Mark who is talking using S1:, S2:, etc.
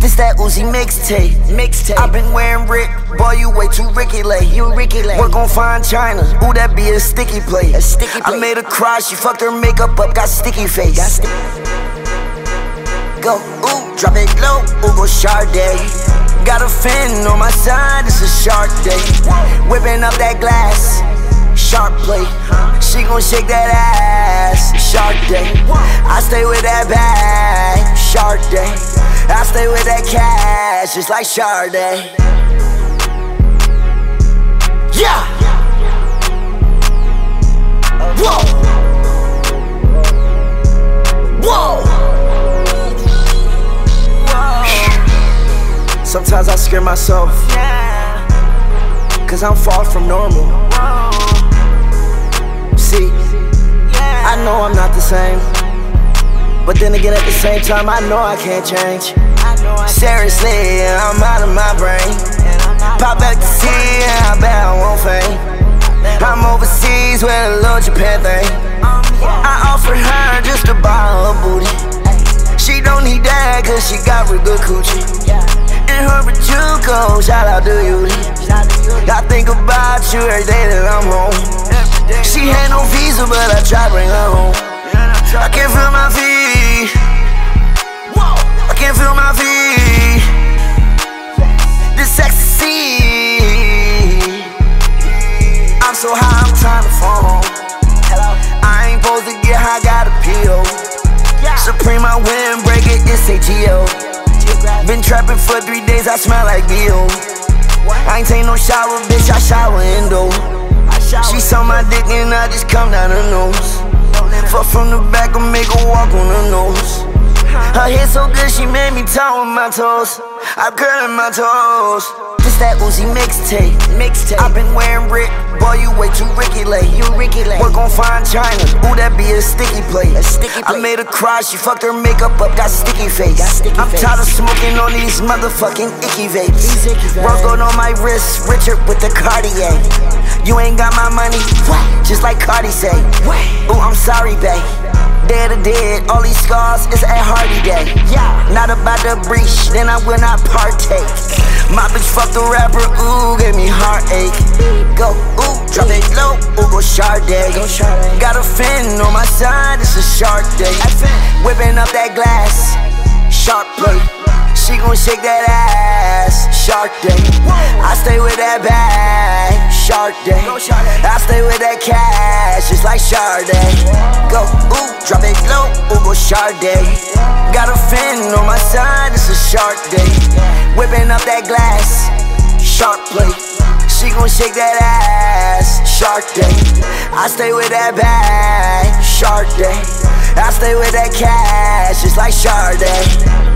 S1: This that Uzi mixtape. I've been wearing Rick, boy, you way too Ricky Lay. Work on fine China, ooh, that be a sticky plate. I made her cry, she fucked her makeup up, got sticky face. Go, ooh, drop it low, ooh, go Sade. Got a fin on my side, it's a shark day. Whipping up that glass, sharp plate. She gon' shake that ass, shark day. I stay with that bag, shark day. I stay with that cash, just like Sade. Yeah! Whoa! Whoa! Sometimes I scare myself, cause I'm far from normal. See, I know I'm not the same, but then again at the same time I know I can't change. Seriously, I'm out of my brain. Pop back to sea, I bet I won't fame. I'm overseas with a little Japan thing. I offered her just to buy her booty. She don't need that cause she got real good coochie. In her Bajuco, shout out to you. I think about you every day that I'm home. She had no visa, but I try to bring her home. I can't feel my feet. I can't feel my feet. This ecstasy. I'm so high, I'm trying to fall home. I ain't supposed to get high, got a PO. Supreme, I win, break it, it's ATO. Been trapping for 3 days, I smell like B.O. I ain't take no shower, bitch, I shower indo. She saw my dick and I just come down her nose. Fuck from the back and make her walk on her nose. Her hair so good, she made me toe with my toes. I'm curling my toes. This that Uzi mixtape. I've been wearing Rick, boy, you way too Ricky Lay. Work on fine China, ooh, that be a sticky plate. I made her cry, she fucked her makeup up, got sticky face. I'm tired of smoking on these motherfucking icky vapes. Work on my wrist, Richard with the Cartier. You ain't got my money, just like Cardi say. Ooh, I'm sorry, babe. Dead or dead, all these scars, it's a Hardy day. Not about the breach, then I will not partake. My bitch fucked the rapper, ooh, gave me heartache. Go, ooh, drop it low, ooh, go Sade. Got a fin on my side, it's a shark day. Whipping up that glass, sharp plate. She gon' shake that ass, shark day. I stay with that bag, shark day. I stay with that cash, just like Sade. Go, ooh, drop it low, ooh, go Sade. Got a fin on my side, it's a shark day. Whipping up that glass, sharp plate. She gon' shake that ass, shark day. I stay with that bag, shark day. I stay with that cash, just like Sade.